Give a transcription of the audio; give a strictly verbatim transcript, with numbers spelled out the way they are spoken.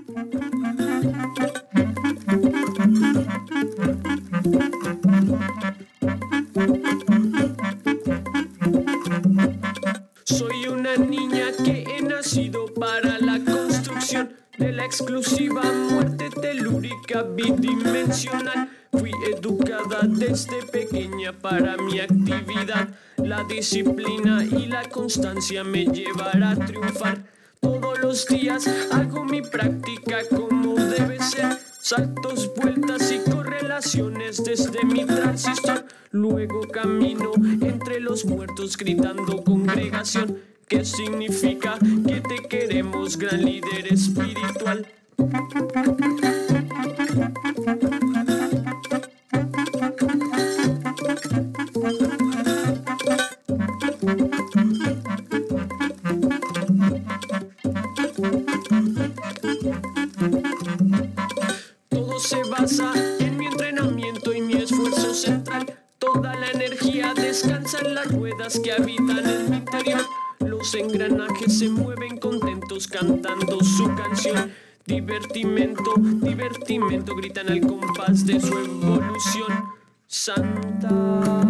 Soy una niña que he nacido para la construcción de la exclusiva muerte telúrica bidimensional. Fui educada desde pequeña para mi actividad. La disciplina y la constancia me llevará a triunfar. Todos los días hago mi práctica como debe ser. Saltos, vueltas y correlaciones desde mi transistor. Luego camino entre los muertos gritando congregación. ¿Qué significa? Que te queremos, gran líder espiritual. Todo se basa en mi entrenamiento y mi esfuerzo central. Toda la energía descansa en las ruedas que habitan en mi interior. Los engranajes se mueven contentos cantando su canción. Divertimento, divertimento, gritan al compás de su evolución. Santa